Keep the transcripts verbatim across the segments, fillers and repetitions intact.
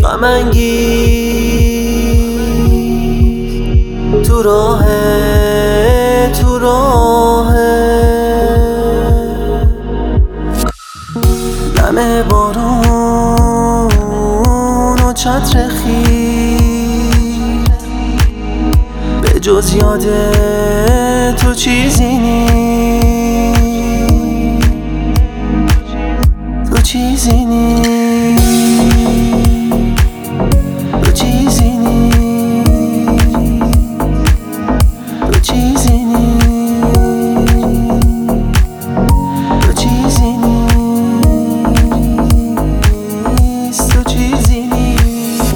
غم انگیز تو راه تو راه نم بارون و چتر خیس به جز یاد تو چیزی نیست، تو چیزی نیست، تو چیزی نیست، تو چیزی نیست، تو چیزی نیست، تو چیزی نیست.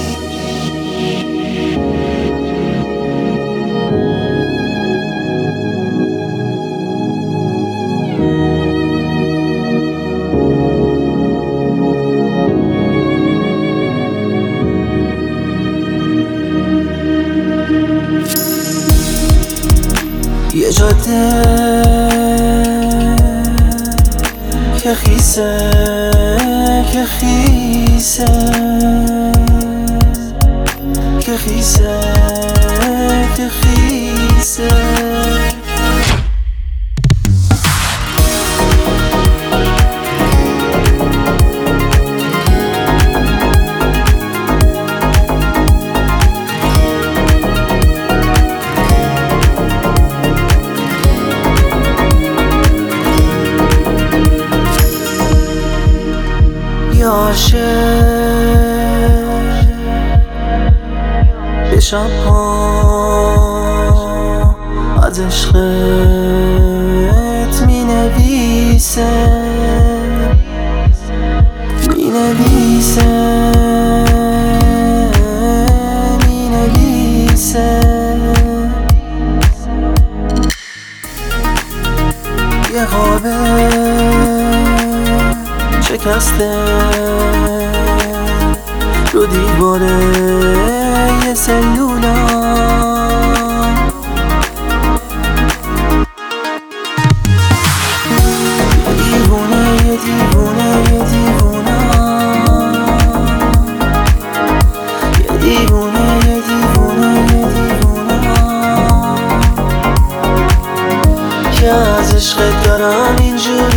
یه جاده که خیسه که خیسه که خیسه که خیسه عاشق به شب‌ها از عشقت می نویسه می نویسه می نویسه یه خوابه شکسته رو دیواره یه سلولم، یه دیوونه یه دیوونه یه دیوونه یه دیوونه یه دیوونه یه دیوونه که از عشقت دارم اینجوری